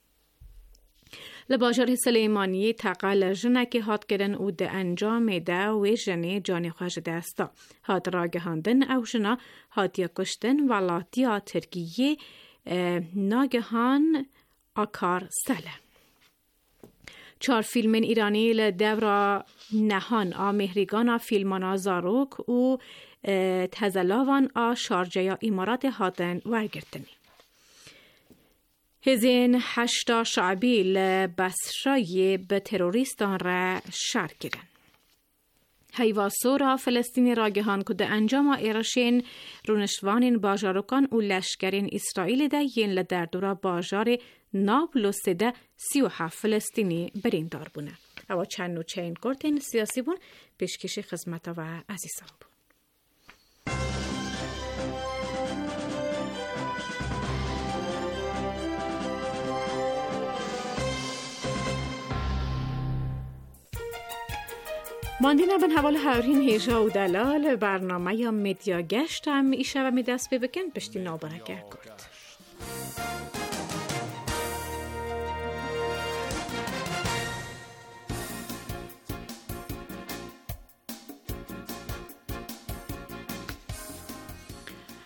لباجر سلیمانی تقال جنکی هات کردن او ده انجام ده و جنه جانی خوش دستا. هات راگهاندن او جنا هات یا کشتن ولاتیا ترکیه ناگهان آکار سله. چهار فیلم ایرانی لدورا نهان آمهریگان فیلمانا زاروک و تزلاوان آ شارجه یا امارات هاتن ورگرتنی. هزین هشتا شعبی لبسرای به تروریستان را شر کردن. هیواسورا فلسطینی راگهان کده انجام ایرشین رونشوانین باجاروکان و لشکرین اسرائیل ده ین لدردورا باجار نابلس ده سی و هفت فلسطینی برین دار بونه. اوا چند و چین کرتین سیاسی بون پیشکش خدمت و عزیزان بون. ماندینا بن حوال هاورین هیجا و دلال برنامه یا مدیا گشت هم ایشه و می دست ببکن پشتی نابرکه کرد.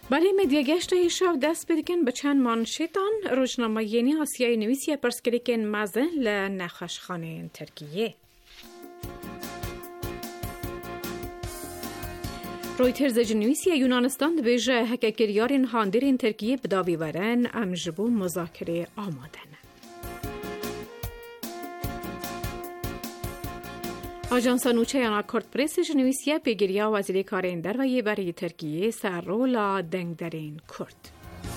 برای مدیگشت ایشاو دست بدکن به چند مانشیتان روزنامه یعنی آسیای نویسیه پرسکریکن مزن لنخشخانه ترکیه. رویترز جنویسیه یونانستان دبیجه هککریارین هاندرین ترکیه بداوی ورن امجبو مذاکره آمادن. آژانس نوچه یا کورت پرس جنویسیه پیگیریا وزیر کارین در و یه برای ترکیه سر رولا دنگ درین کرد.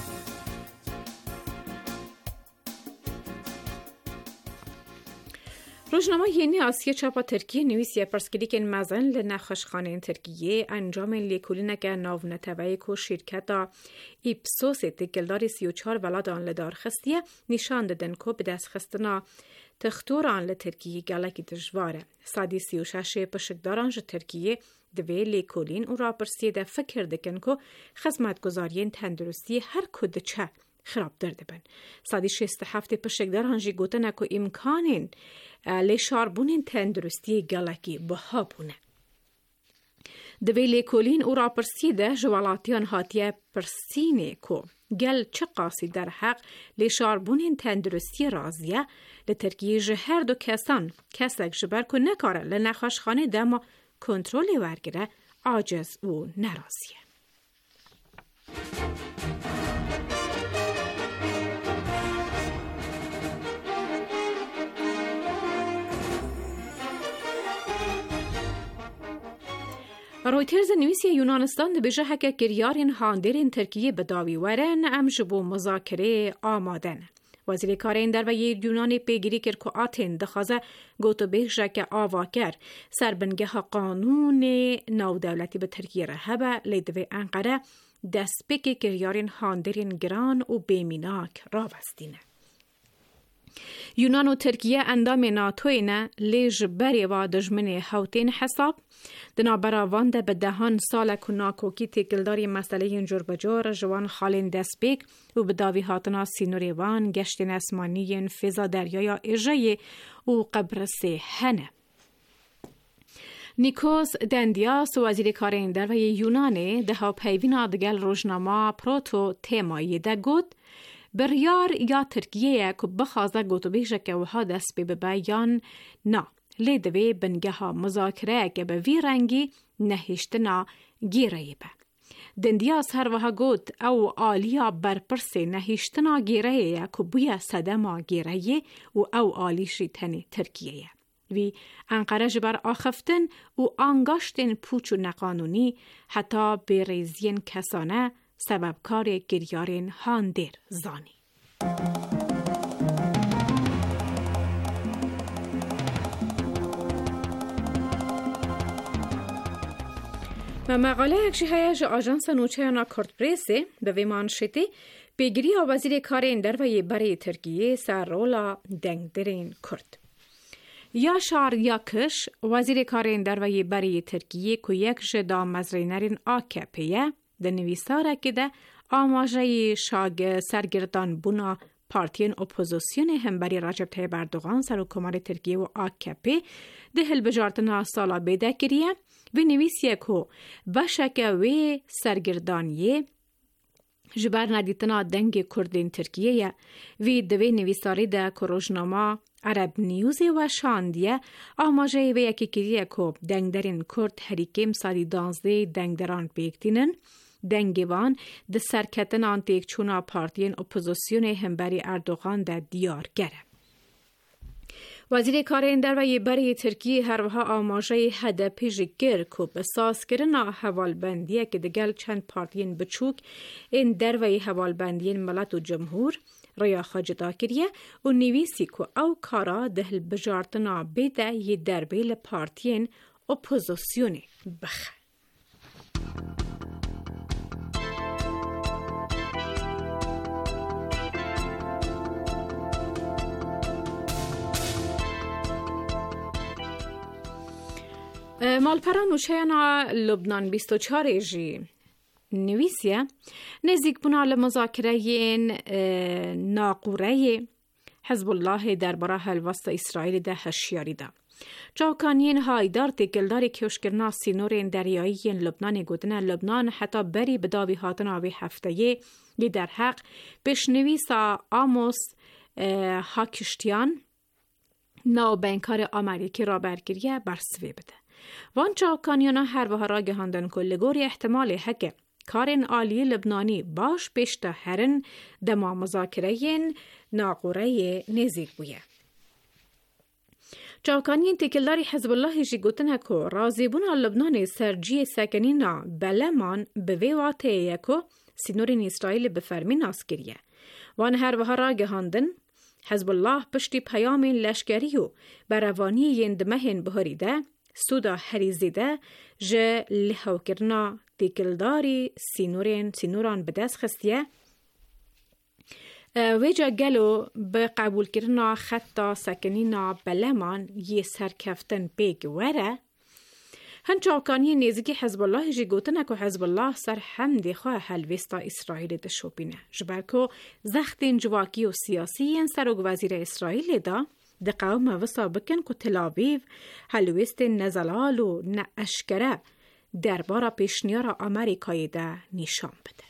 روزنامه یعنی آسیا چاپا ترکیه نویسیه پرسکریکن مزن لنخشخانه ترکیه انجام لیکولینک ناو نتوی کو شرکتا ایپسوس تکلداری سی و چار ولاد آن لدار خستیه نشان دادن کو به دست خستنا تختور آن لترکیه گلکی دجواره. سادی سی و شش پشکداران ج ترکیه دوی لیکولین او را پرسیده فکر دکن کو خدمتگزارین تندرستی هر کد چه خراب درده بن. سادی شست هفته پشکداران جی گوتن کو امکانین لیشاربونین تندرستی گلکی بها بونه. دوی لیکولین او را پرسیده جوالاتیان هاتیه پرسینه کو گل چه قاسی در حق لیشاربونین تندرستی رازیه لترکیه جهر دو کسان کسک جبر که نکاره لنخشخانه دما کنترلی ورگره عاجز و نرازیه. رویترز نویسی یونانستان دبیجه هکه گریارین هاندرین ترکیه بداوی ورن امجبو مذاکره آمادن. وزیر کارین در و یونان پیگیری کرد که آتن دخوازه گوتو بیجه که آواکر سربنگه قانون نو دولتی به ترکیه رهبه لیدوی انقره دست بکی گریارین هاندرین گران و بیمیناک را وستینه. یونان و ترکیه اندام ناتوی نه لیج بری و دجمن حوتین حساب دنا براوان ده به دهان سال کناکوکی تکلداری مسئله اینجور بجور جوان خالین دسپیک و به داوی هاتنا سینوریوان گشتین اسمانی فضا دریای ایجای و قبرس هنه. نیکوس دندیاس وزیر کارین در و یونانه ده ها پیوین آدگل روزنامه پروتو تیمایی ده گود بریار یا ترکیه که بخوازه گوتو بیشه که وها دست بی بیان نا لیدوی بنگه ها مذاکره که به وی رنگی نهیشتنا گیره به. دندیاس هر وها گود او آلیا برپرسی نهیشتنا گیره که بویا صدما گیره و او آلیشی تنی ترکیه. وی انقره جبر آخفتن و آنگاشتن پوچ و نقانونی حتی بریزین کسانه سبب کار گریارین هاندر زانی. و مقاله اکشی هایش آژانس نوچه یا کورت پرسه به ویمان شده بگیری وزیر کارین در وی برای ترکیه سر رولا دنگ درین کرد. یا شار یا کش وزیر کارین در وی برای ترکیه که یک جدا مزرینرین آکپیه ده نویساره که ده آماجه شاگ سرگردان بونا پارتین اپوزیسیون هم بری رجب طیب اردوغان سر حکومت ترکیه و آکپی ده هل بجارتنا سالا بیده کریه و نویسیه که بشکه و سرگردانیه جبر ندیتنا دنگ کردین ترکیه وی دوی نویساری ده که روزنامه عرب نیوزی و شاندیه آماجه و یکی کریه که دنگ درین کرد هریکیم سالی دانزده دنگ دران بیکتینن دنگوان ده سرکتن آنتیک چونا پارتین اپوزیسیون همبری اردوغان ده دیار گره. وزیر کارین در وی برای ترکیه هر وها آماجه هدپی جگر که بساس کرنا حوالبندیه که دگل چند پارتین بچوک این در وی حوالبندین ملت و جمهور ریا خاجدا کریه و نویسی که او کارا دهل بجارتنا بیده یه دربیل پارتین اپوزیسیون بخه. مالپران و شیانا لبنان بیست و چهار جی نویسیه نزدیک بنا لمذاکره ناقوره حزب الله در براه الوسط اسرائیل ده هشیاری ده. چاوکانین هایدار تکلداری کشکرنا سینورین دریایی لبنان گودنه لبنان حتی بری بداوی هاتن آوی هفته لی در حق بشنویسا آموس هاکشتیان ناو بینکار آمریکی را برگیریه برسوی بده. وان چاوکانیانا هر وها را گهاندن کلگوری احتمال حکه کارن آلی لبنانی باش پیشتا هرن دما مذاکره ناقوره نزیک بویه. چاوکانین تکلداری حزب الله جی گوتن هکو رازیبون لبنان سرجی سکنینا بلمان به ویواته یکو سینورین اسرائیل بفرمین آسکریه. وان هر وها را گهاندن حزب الله پشتی پیام لشکریو بروانی یندمهن بهریده سودا هریزیده جه لحو کرنا تکلداری سینورین سینوران بدست خستیه ویجا گلو به قبول کرنا خطا سکنینا بلمان یه سرکفتن بیگ وره هن چاوکانی نیزگی حزب الله جی گوتنه که حزب الله سر حمد خواه هلویستا اسرائیل دشوپینه جبرکو زختین جواکی و سیاسی سروگ وزیر اسرائیل دا ده قوم وسا بکن که تلاویو هلویست نزلال و نه اشکره درباره پیشنیار آمریکایی ده نشان بده.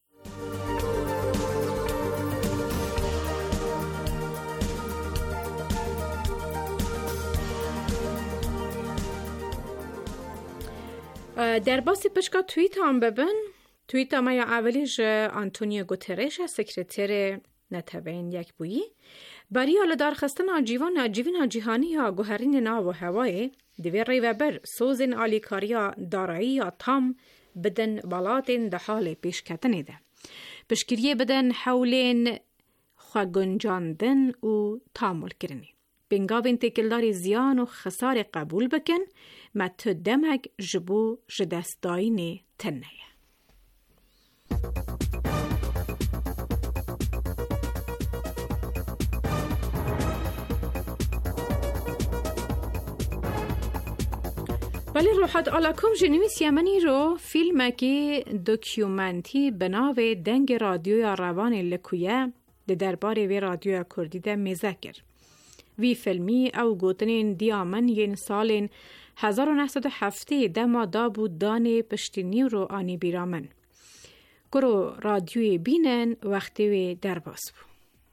در باسی پشکا توییت هم ببین توییت هم یا اولیش آنتونیو گوترش سکرتر نتوین یک بویی بری آل دارخستن آجیوان آجیوین آجیهانی یا گوهرین ناو و هوای دوی ری و بر سوزین آلیکاریا دارایی یا تام بدن بالاتین ده حال پیش کتنی ده پشکریه بدن حولین خواگنجاندن و تامل کرنی بینگاوین تکلداری زیان و خسار قبول بکن ما تو دمک جبو جدستاین تنه. ولی روحات آلاکم جنویس یمنی رو فیلم که دوکیومنتی بناوه دنگ رادیو یا روان لکویه ده درباره وی رادیو کردی ده مذکر. وی فیلمی او گوتنین دیامن ین سالین هزار و نهصد و هفت دما دا بود دانه پشتینی رو آنی بیرامن. گرو رادیوی بینن وقتی وی در باز بود.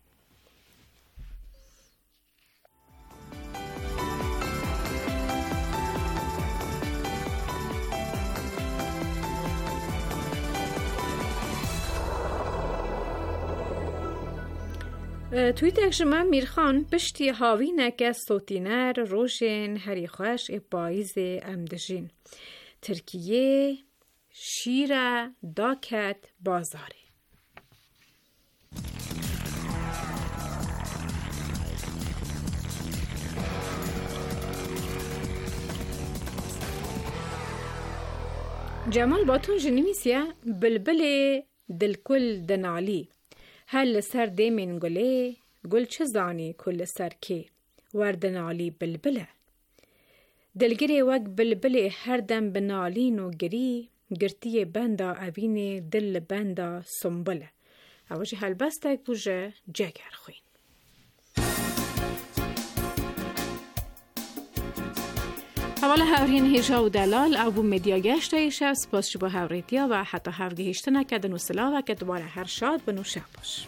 تویت اکشما میرخان پشتی هاوی نکه سوتینر روشن هری خوش پاییز امدجین ترکیه شیر داکت بازاره جمال باتون جنیمیسیه بلبل دلکل دنالی هل سر دیمین گله گل چه زانی کل سر که وردن علی بلبله دلگری وگ بلبله هر دم بنالین و گری گرتی بندا اوین دل بندا سنبله اوجه هل بستک بوجه جگر خوین حوالا هورین هیجا و دلال او بو مدیا گشت ایشه سپاس شبا هوریتیا و حتی هورگه هیشته نکدن و سلا و که دوباره هر شاد بنو شب باش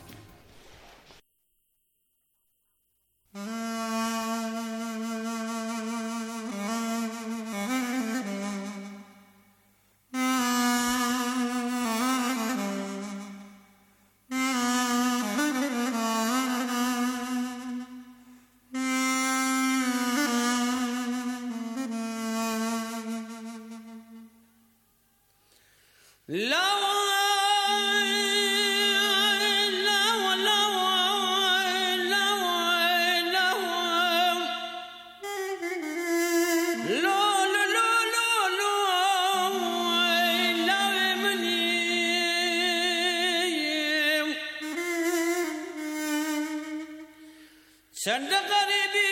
چند غریبی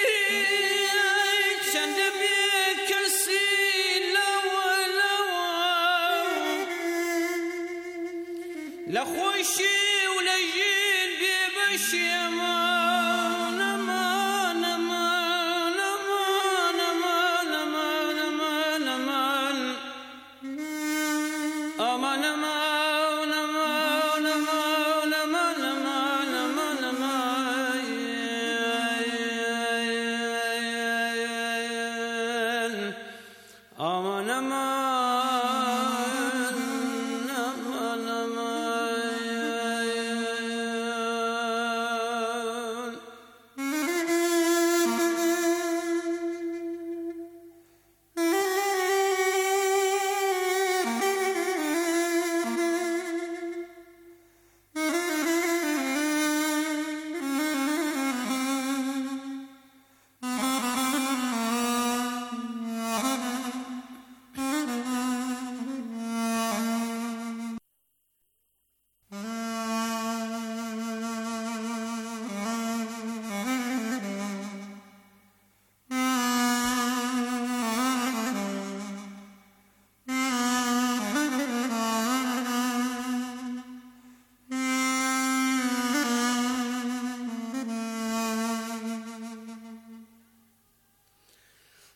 چند بی کسی لوا لوا لخوشی و لجین بی بشی امان امان امان امان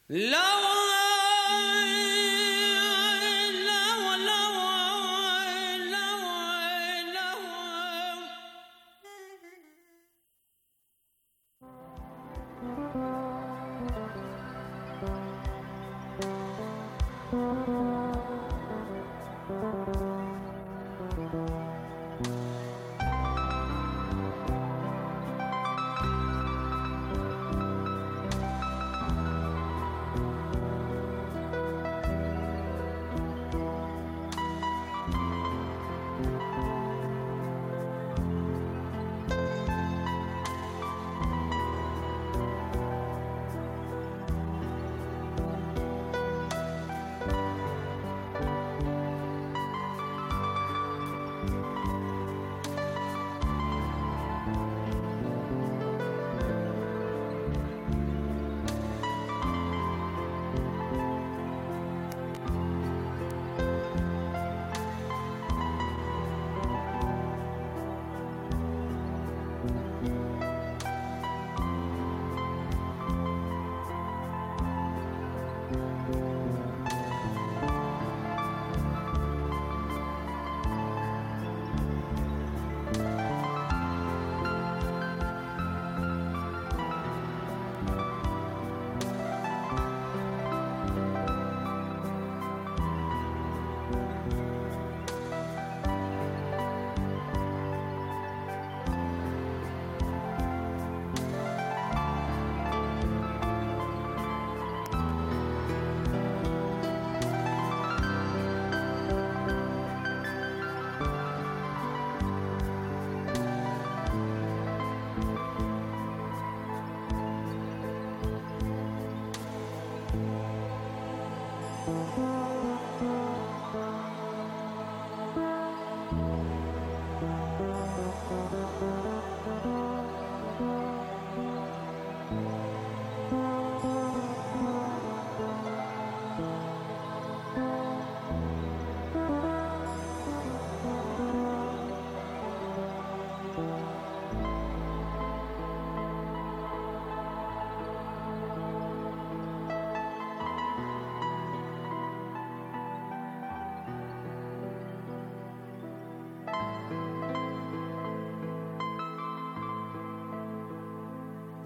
لا